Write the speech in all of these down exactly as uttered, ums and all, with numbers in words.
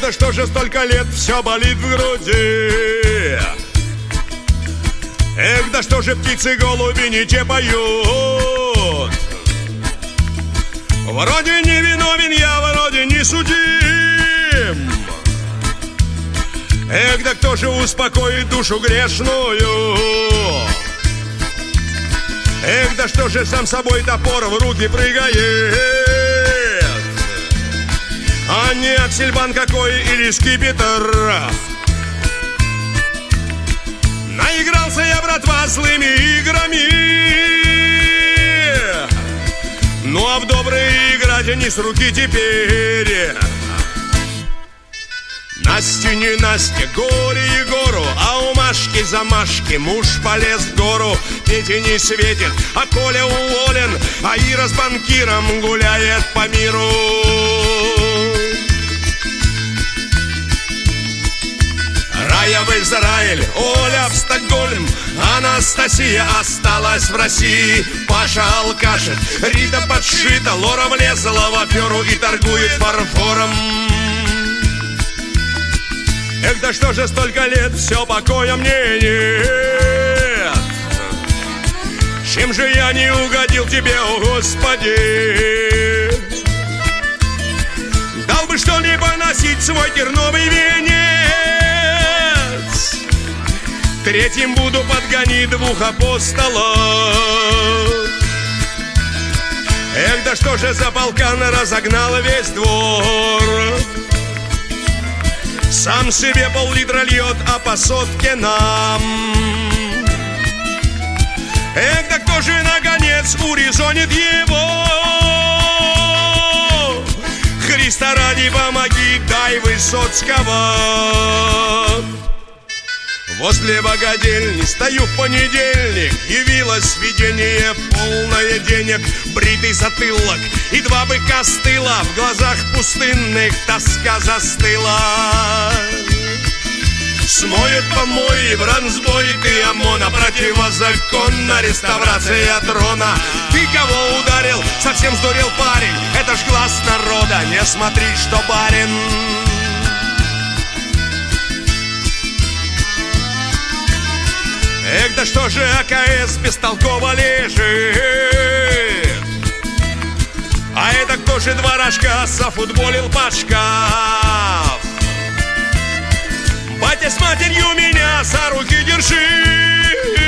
да что же столько лет все болит в груди? Эх, да что же птицы голуби не те поют? Вроде не виновен я, вроде не судим. Эх, да кто же успокоит душу грешную? Эх, да что же сам собой топор в руки прыгает? А не аксельбан какой или скипетр? Наигрался я, братва, злыми играми. Ну а в добрые играть не с руки теперь. Насте не Настя, горе Егору, а у Машки замашки муж полез в гору. Пете не светит, а Коля уволен, а Ира с банкиром гуляет по миру. Рая в Израиль, Оля в Стокгольм, Анастасия осталась в России. Паша алкашит, Рита подшита, Лора влезла в аферу и торгует фарфором. Эх, да что же столько лет, все покоя мне нет. Чем же я не угодил тебе, о Господи? Дал бы что-либо носить свой терновый венец. Третьим буду подгонить двух апостолов. Эх, да что же за полкан разогнал весь двор. Сам себе пол-литра льет, а по сотке нам. Эх, да кто же наконец урезонит его? Христа ради помоги, дай Высоцкого. Возле богадельни стою в понедельник. Явилось видение полное денег. Бритый затылок и два быка с тыла. В глазах пустынных тоска застыла. Смоют помои, бронзбой ты ОМОНа. Противозаконна реставрация трона. Ты кого ударил? Совсем сдурел парень. Это ж глаз народа, не смотри, что барин. Эх, да что же АКС бестолково лежит? А это кто же два рожка зафутболил под шкаф? Батя с матерью меня за руки держи.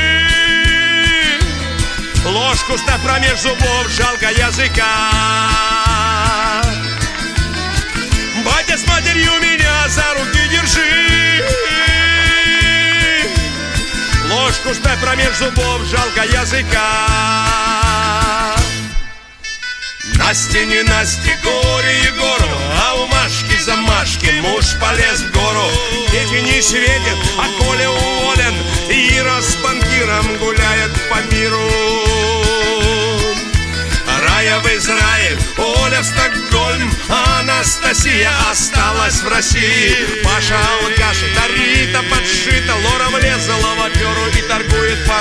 Ложку ставь промеж зубов, жалко языка. Батя с матерью меня за руки держи. Ложку ставь промеж зубов, жалко языка. Насте не Насте, горе Егору, а у Машки замашки муж полез в гору. Пете не светит, а Коля уволен, и Ира с банкиром гуляет по миру. Рая в Израиль, Оля в Стокгольм, а Анастасия осталась в России. Паша алкашит, а Рита подшита, Лора влезла в аферу и торгует по